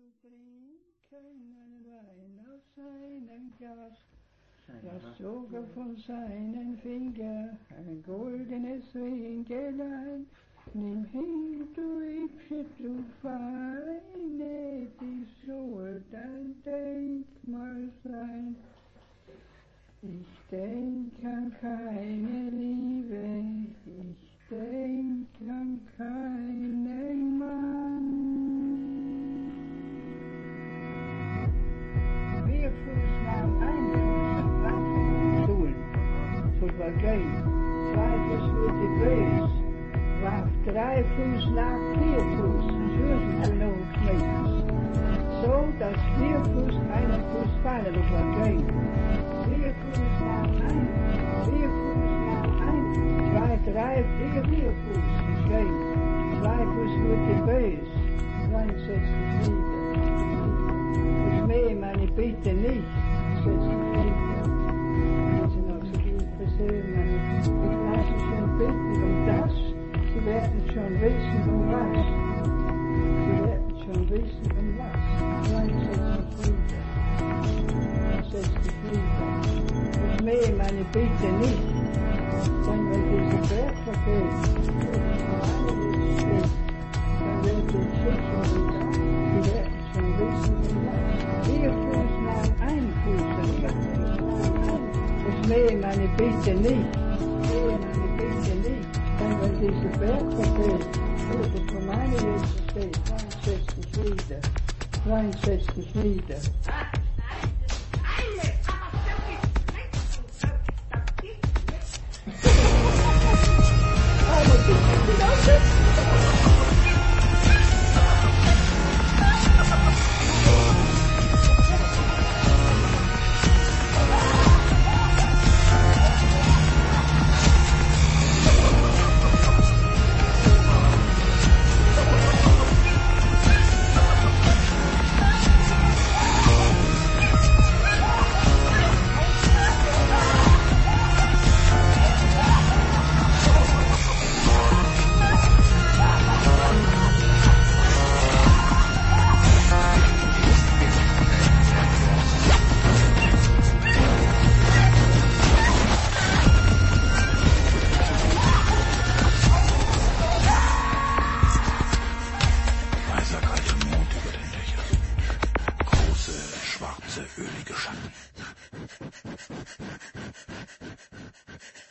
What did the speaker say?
zu trinken einen Wein aus seinem Glas, das sogar von seinen Fingern ein goldenes Ringelein. Nimm hin, du hübsche, du Feine, die soll dein Denkmal sein. Ich denk an keine Liebe, ich denk an keinen Mann. Wir Fuß nahm ein Fuß am Stuhl, so war gehen, 2 Fuß wurde bös, warf 3 Fuß nach 4 Fuß, Schürzen für noch schmeckens, so dass 4 Fuß einen Fuß fallen, das war gehen. 4 Fuß nach 1, 4 Fuß nach 1, 2, 3, 4, 4 Fuß, ist gehen. 2 Fuß wurde bös, 9 setzt dich nieder. Das mehr meine Bitte nicht, setzt dich nieder. Wenn Sie noch so viel versehen, ich lasse schon bitten um das, Sie werden schon wissen um was. Sie werden schon wissen um was. 9 setzt dich nieder. Setzt dich nieder. Das mehr meine Bitte nicht, denn wenn dieser Berg vergeht, dann wird es sicher wieder, Sie werden schon wissen, wie das. 4 Fuß nach 1 Fuß, 4 Fuß nach 1, das mehr meine Bitte nicht, denn wenn dieser Berg vergeht, oder von meiner Hilfe steht, 63 wieder, 63 wieder.